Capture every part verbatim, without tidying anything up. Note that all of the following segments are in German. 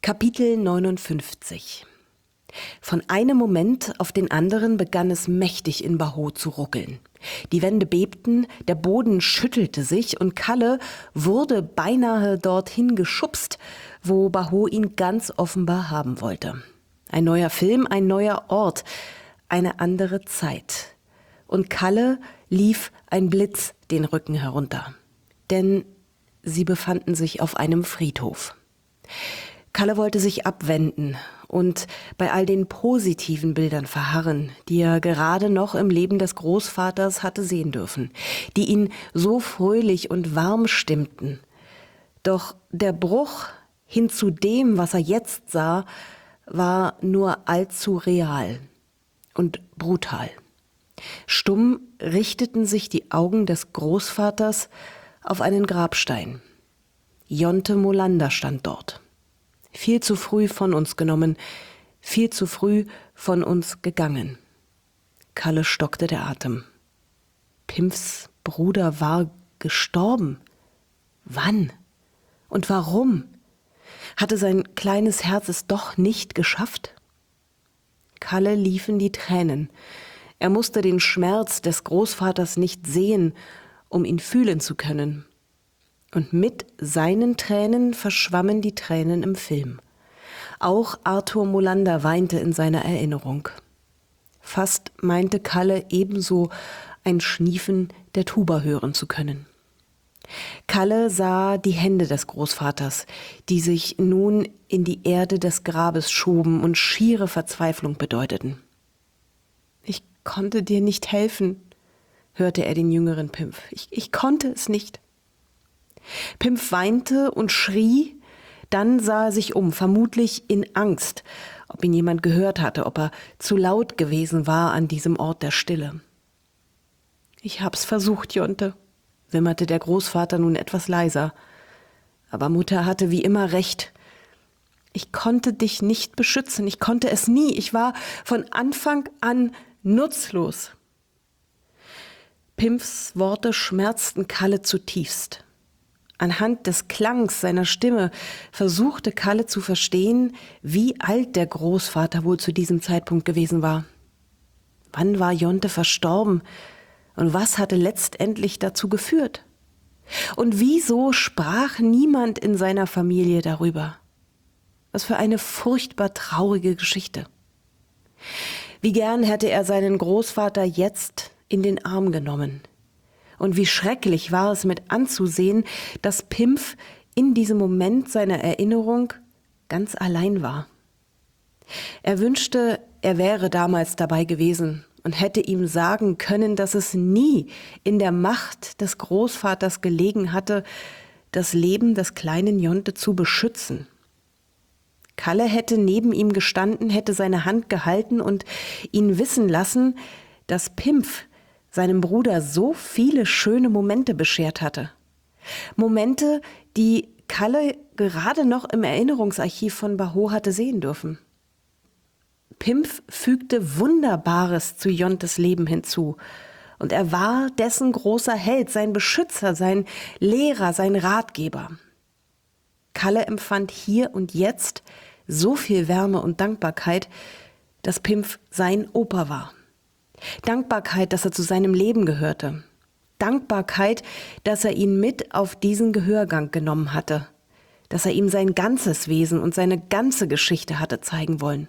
Kapitel neunundfünfzig. Von einem Moment auf den anderen begann es mächtig in Baho zu ruckeln. Die Wände bebten, der Boden schüttelte sich und Kalle wurde beinahe dorthin geschubst, wo Baho ihn ganz offenbar haben wollte. Ein neuer Film, ein neuer Ort, eine andere Zeit. Und Kalle lief ein Blitz den Rücken herunter. Denn sie befanden sich auf einem Friedhof. Kalle wollte sich abwenden und bei all den positiven Bildern verharren, die er gerade noch im Leben des Großvaters hatte sehen dürfen, die ihn so fröhlich und warm stimmten. Doch der Bruch hin zu dem, was er jetzt sah, war nur allzu real und brutal. Stumm richteten sich die Augen des Großvaters auf einen Grabstein. Jonte Molander stand dort. Viel zu früh von uns genommen, viel zu früh von uns gegangen. Kalle stockte der Atem. Pimpfs Bruder war gestorben. Wann? Und warum? Hatte sein kleines Herz es doch nicht geschafft? Kalle liefen die Tränen. Er musste den Schmerz des Großvaters nicht sehen, um ihn fühlen zu können. Und mit seinen Tränen verschwammen die Tränen im Film. Auch Arthur Molander weinte in seiner Erinnerung. Fast meinte Kalle ebenso ein Schniefen der Tuba hören zu können. Kalle sah die Hände des Großvaters, die sich nun in die Erde des Grabes schoben und schiere Verzweiflung bedeuteten. »Ich konnte dir nicht helfen«, hörte er den jüngeren Pimpf. Ich, ich konnte es nicht.« Pimpf weinte und schrie, dann sah er sich um, vermutlich in Angst, ob ihn jemand gehört hatte, ob er zu laut gewesen war an diesem Ort der Stille. »Ich hab's versucht, Jonte«, wimmerte der Großvater nun etwas leiser. Aber Mutter hatte wie immer recht. Ich konnte dich nicht beschützen, ich konnte es nie, ich war von Anfang an nutzlos. Pimpfs Worte schmerzten Kalle zutiefst. Anhand des Klangs seiner Stimme versuchte Kalle zu verstehen, wie alt der Großvater wohl zu diesem Zeitpunkt gewesen war. Wann war Jonte verstorben und was hatte letztendlich dazu geführt? Und wieso sprach niemand in seiner Familie darüber? Was für eine furchtbar traurige Geschichte. Wie gern hätte er seinen Großvater jetzt in den Arm genommen. Und wie schrecklich war es mit anzusehen, dass Pimpf in diesem Moment seiner Erinnerung ganz allein war. Er wünschte, er wäre damals dabei gewesen und hätte ihm sagen können, dass es nie in der Macht des Großvaters gelegen hatte, das Leben des kleinen Jonte zu beschützen. Kalle hätte neben ihm gestanden, hätte seine Hand gehalten und ihn wissen lassen, dass Pimpf seinem Bruder so viele schöne Momente beschert hatte. Momente, die Kalle gerade noch im Erinnerungsarchiv von Baho hatte sehen dürfen. Pimpf fügte Wunderbares zu Jontes Leben hinzu. Und er war dessen großer Held, sein Beschützer, sein Lehrer, sein Ratgeber. Kalle empfand hier und jetzt so viel Wärme und Dankbarkeit, dass Pimpf sein Opa war. Dankbarkeit, dass er zu seinem Leben gehörte. Dankbarkeit, dass er ihn mit auf diesen Gehörgang genommen hatte. Dass er ihm sein ganzes Wesen und seine ganze Geschichte hatte zeigen wollen.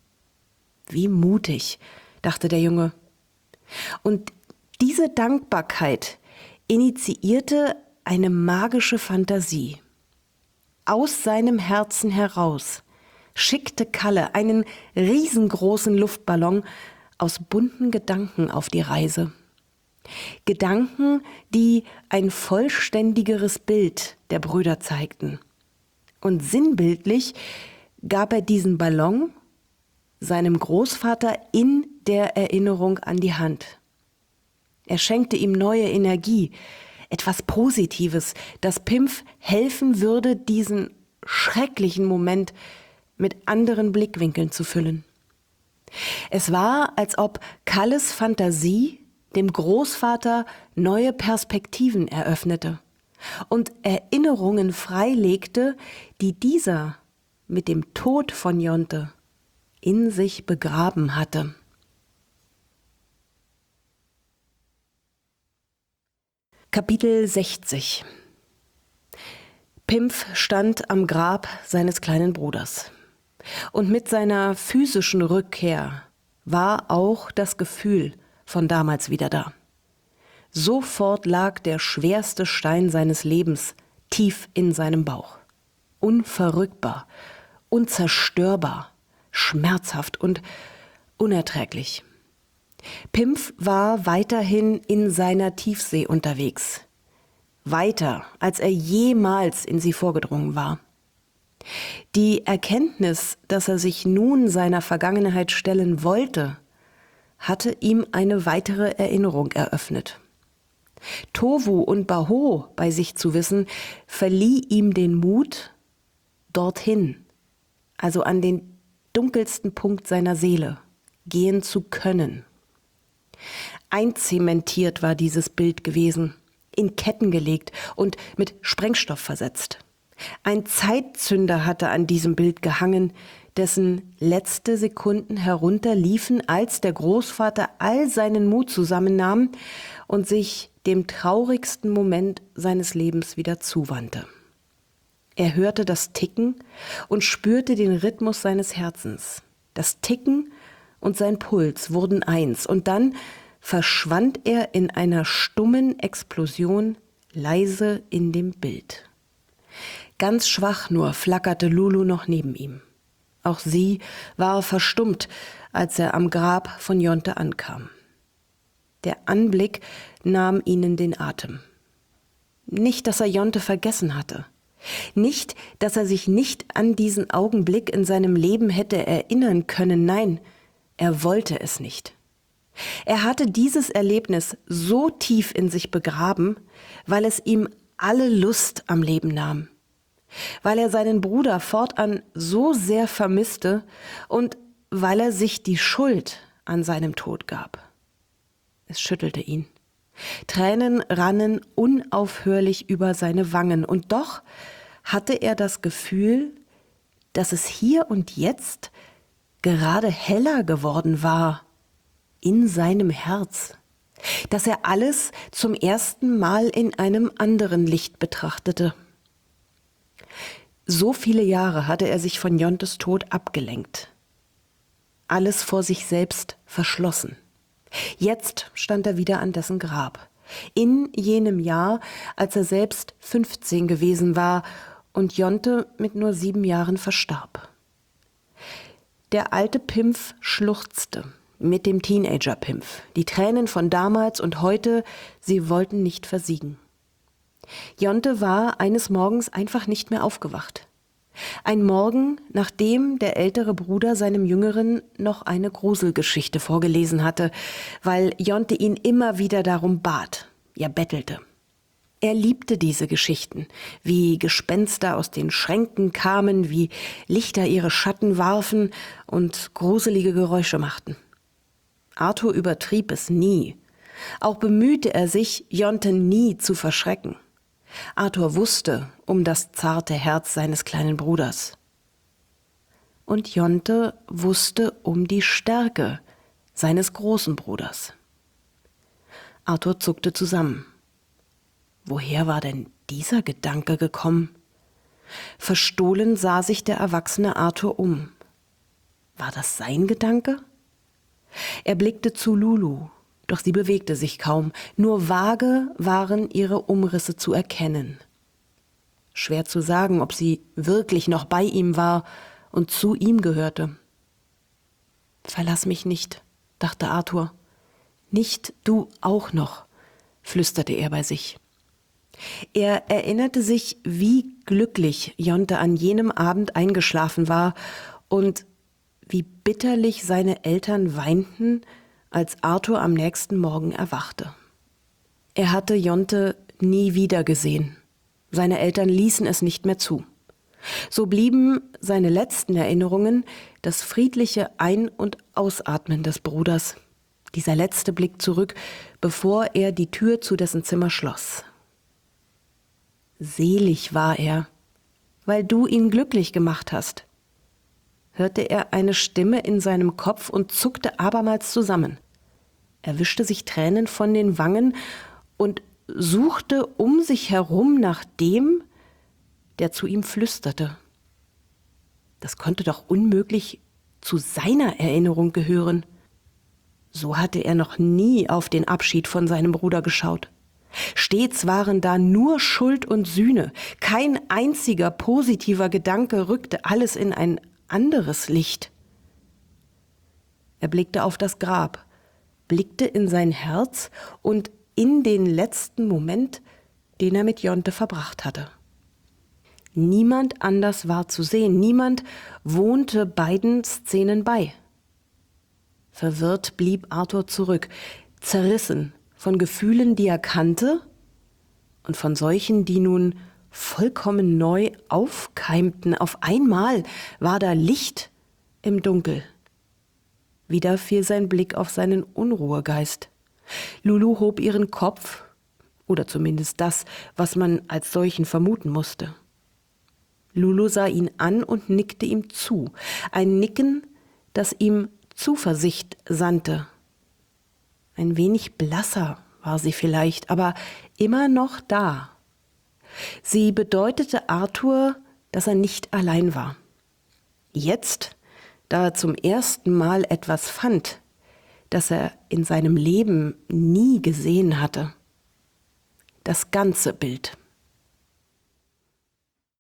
Wie mutig, dachte der Junge. Und diese Dankbarkeit initiierte eine magische Fantasie. Aus seinem Herzen heraus schickte Kalle einen riesengroßen Luftballon aus bunten Gedanken auf die Reise. Gedanken, die ein vollständigeres Bild der Brüder zeigten. Und sinnbildlich gab er diesen Ballon seinem Großvater in der Erinnerung an die Hand. Er schenkte ihm neue Energie, etwas Positives, das Pimpf helfen würde, diesen schrecklichen Moment mit anderen Blickwinkeln zu füllen. Es war, als ob Kalles Fantasie dem Großvater neue Perspektiven eröffnete und Erinnerungen freilegte, die dieser mit dem Tod von Jonte in sich begraben hatte. Kapitel sechzig. Pimpf stand am Grab seines kleinen Bruders. Und mit seiner physischen Rückkehr war auch das Gefühl von damals wieder da. Sofort lag der schwerste Stein seines Lebens tief in seinem Bauch. Unverrückbar, unzerstörbar, schmerzhaft und unerträglich. Pimpf war weiterhin in seiner Tiefsee unterwegs. Weiter, als er jemals in sie vorgedrungen war. Die Erkenntnis, dass er sich nun seiner Vergangenheit stellen wollte, hatte ihm eine weitere Erinnerung eröffnet. Tovu und Baho bei sich zu wissen, verlieh ihm den Mut, dorthin, also an den dunkelsten Punkt seiner Seele, gehen zu können. Einzementiert war dieses Bild gewesen, in Ketten gelegt und mit Sprengstoff versetzt. Ein Zeitzünder hatte an diesem Bild gehangen, dessen letzte Sekunden herunterliefen, als der Großvater all seinen Mut zusammennahm und sich dem traurigsten Moment seines Lebens wieder zuwandte. Er hörte das Ticken und spürte den Rhythmus seines Herzens. Das Ticken und sein Puls wurden eins, und dann verschwand er in einer stummen Explosion leise in dem Bild. Ganz schwach nur flackerte Lulu noch neben ihm. Auch sie war verstummt, als er am Grab von Jonte ankam. Der Anblick nahm ihnen den Atem. Nicht, dass er Jonte vergessen hatte. Nicht, dass er sich nicht an diesen Augenblick in seinem Leben hätte erinnern können. Nein, er wollte es nicht. Er hatte dieses Erlebnis so tief in sich begraben, weil es ihm alle Lust am Leben nahm, weil er seinen Bruder fortan so sehr vermisste und weil er sich die Schuld an seinem Tod gab. Es schüttelte ihn. Tränen rannen unaufhörlich über seine Wangen, und doch hatte er das Gefühl, dass es hier und jetzt gerade heller geworden war in seinem Herz, dass er alles zum ersten Mal in einem anderen Licht betrachtete. So viele Jahre hatte er sich von Jontes Tod abgelenkt, alles vor sich selbst verschlossen. Jetzt stand er wieder an dessen Grab, in jenem Jahr, als er selbst fünfzehn gewesen war und Jonte mit nur sieben Jahren verstarb. Der alte Pimpf schluchzte mit dem Teenager-Pimpf. Die Tränen von damals und heute, sie wollten nicht versiegen. Jonte war eines Morgens einfach nicht mehr aufgewacht. Ein Morgen, nachdem der ältere Bruder seinem Jüngeren noch eine Gruselgeschichte vorgelesen hatte, weil Jonte ihn immer wieder darum bat, ja bettelte. Er liebte diese Geschichten, wie Gespenster aus den Schränken kamen, wie Lichter ihre Schatten warfen und gruselige Geräusche machten. Arthur übertrieb es nie. Auch bemühte er sich, Jonte nie zu verschrecken. Arthur wusste um das zarte Herz seines kleinen Bruders. Und Jonte wusste um die Stärke seines großen Bruders. Arthur zuckte zusammen. Woher war denn dieser Gedanke gekommen? Verstohlen sah sich der erwachsene Arthur um. War das sein Gedanke? Er blickte zu Lulu, doch sie bewegte sich kaum. Nur vage waren ihre Umrisse zu erkennen. Schwer zu sagen, ob sie wirklich noch bei ihm war und zu ihm gehörte. »Verlass mich nicht«, dachte Arthur. »Nicht du auch noch«, flüsterte er bei sich. Er erinnerte sich, wie glücklich Jonte an jenem Abend eingeschlafen war und wie bitterlich seine Eltern weinten, als Arthur am nächsten Morgen erwachte. Er hatte Jonte nie wieder gesehen. Seine Eltern ließen es nicht mehr zu. So blieben seine letzten Erinnerungen das friedliche Ein- und Ausatmen des Bruders, dieser letzte Blick zurück, bevor er die Tür zu dessen Zimmer schloss. Selig war er, weil du ihn glücklich gemacht hast. hörte er eine Stimme in seinem Kopf und zuckte abermals zusammen. Er wischte sich Tränen von den Wangen und suchte um sich herum nach dem, der zu ihm flüsterte. Das konnte doch unmöglich zu seiner Erinnerung gehören. So hatte er noch nie auf den Abschied von seinem Bruder geschaut. Stets waren da nur Schuld und Sühne. Kein einziger positiver Gedanke rückte alles in ein anderes Licht. Er blickte auf das Grab, blickte in sein Herz und in den letzten Moment, den er mit Jonte verbracht hatte. Niemand anders war zu sehen, niemand wohnte beiden Szenen bei. Verwirrt blieb Arthur zurück, zerrissen von Gefühlen, die er kannte und von solchen, die nun vollkommen neu aufkeimten. Auf einmal war da Licht im Dunkel. Wieder fiel sein Blick auf seinen Unruhegeist. Lulu hob ihren Kopf, oder zumindest das, was man als solchen vermuten musste. Lulu sah ihn an und nickte ihm zu. Ein Nicken, das ihm Zuversicht sandte. Ein wenig blasser war sie vielleicht, aber immer noch da. Sie bedeutete Arthur, dass er nicht allein war. Jetzt, da er zum ersten Mal etwas fand, das er in seinem Leben nie gesehen hatte. Das ganze Bild.